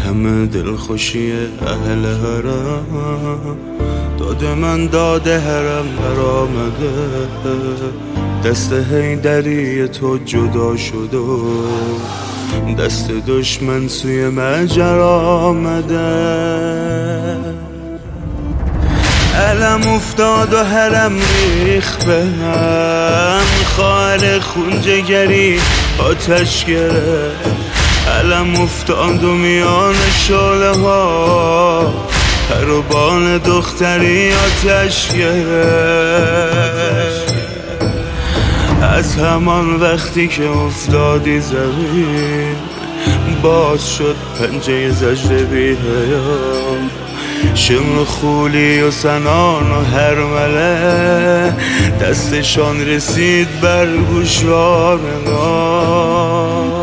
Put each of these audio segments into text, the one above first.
همه دلخوشی اهل حرم داده من داده حرم برآمده، دست حیدری تو جدا شد و دست دشمن سوی مجر آمده. علم افتاد و حرم ریخ به هم، خواهر خون جگری آتش گرفت. علم افتاد و میان شعله ها پر و بال دختری آتش گرفت. از همان وقتی که افتادی زمین باز شد پنجه زجر بی حیام، شمر خولی و سنان و هرمله دستشان رسید بر گوشوار ما.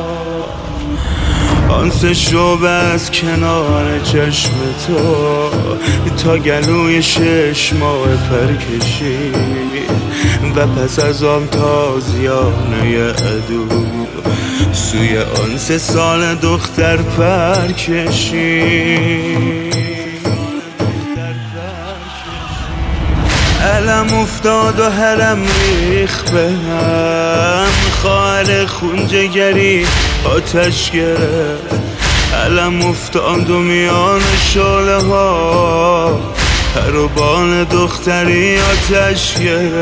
آن سه شعبه از کنار چشم تو تا گلوی 6 ماه پر کشید و پس از آن تازیانه عدو سوی آن 3 سال دختر پر کشید. علم افتاد و حرم ریخ به هم، خواهر خون جگری آتش گرفت. علم افتاد و میان شعله ها پر و بال دختری آتش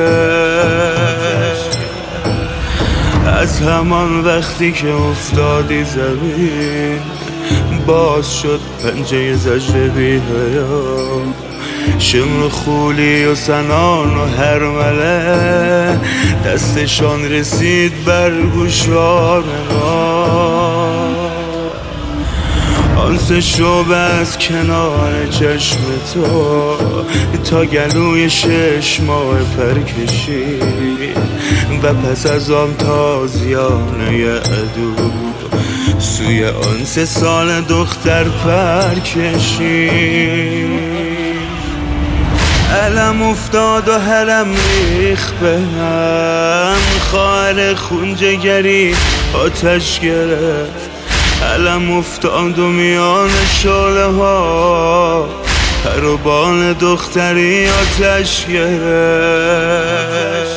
گرفت. از همان وقتی که افتادی زمین باز شد پنجه زجر بی حیام، شمر خولی و سنان و هرمله دستشان رسید بر گوشوار ما. آن 3 شعبه از کنار چشم تو تا گلوی 6 ماه پر کشید و پس از آن تازیانه عدو سوی آن 3 سال دختر پر کشید. علم افتاد و حرم ریخ به هم، خواهر خون جگری آتش گرفت. علم افتاد و میان شعله ها پر و بال دختری آتش گرفت.